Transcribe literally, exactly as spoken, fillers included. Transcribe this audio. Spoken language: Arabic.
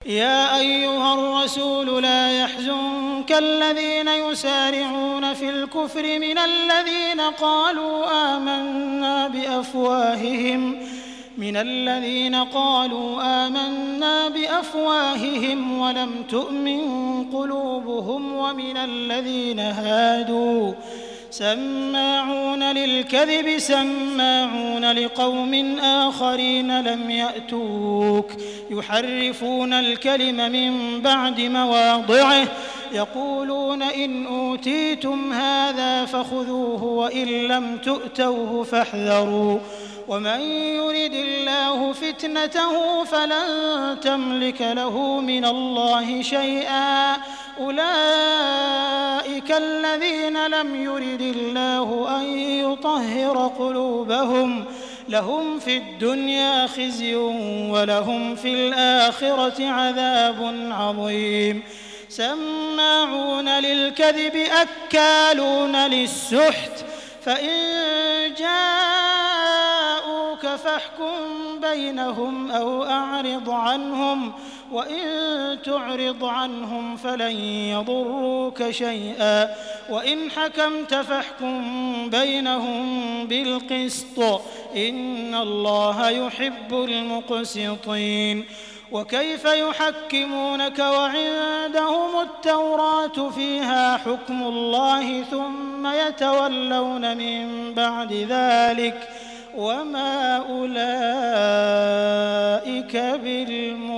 يا أيها الرسول لا يحزنك الذين يسارعون في الكفر من الذين قالوا آمنا بأفواههم من الذين قالوا آمنا بأفواههم ولم تؤمن قلوبهم ومن الذين هادوا سماعون للكذب سماعون لقوم آخرين لم يأتوك يحرفون الكلم من بعد مواضعه يقولون إن أوتيتم هذا فخذوه وإن لم تؤتوه فاحذروا ومن يرد الله فتنته فلن تملك له من الله شيئا أولئك الذين لم يرد الله أن يطهر قلوبهم لهم في الدنيا خزي ولهم في الآخرة عذاب عظيم سماعون للكذب أكالون للسحت فإن جاءوك فاحكم بينهم أو أعرض عنهم وإن تعرض عنهم فلن يضروك شيئا وإن حكمت فاحكم بينهم بالقسط إن الله يحب المقسطين وكيف يحكمونك وعندهم التوراة فيها حكم الله ثم يتولون من بعد ذلك وما أولئك بالمؤمنين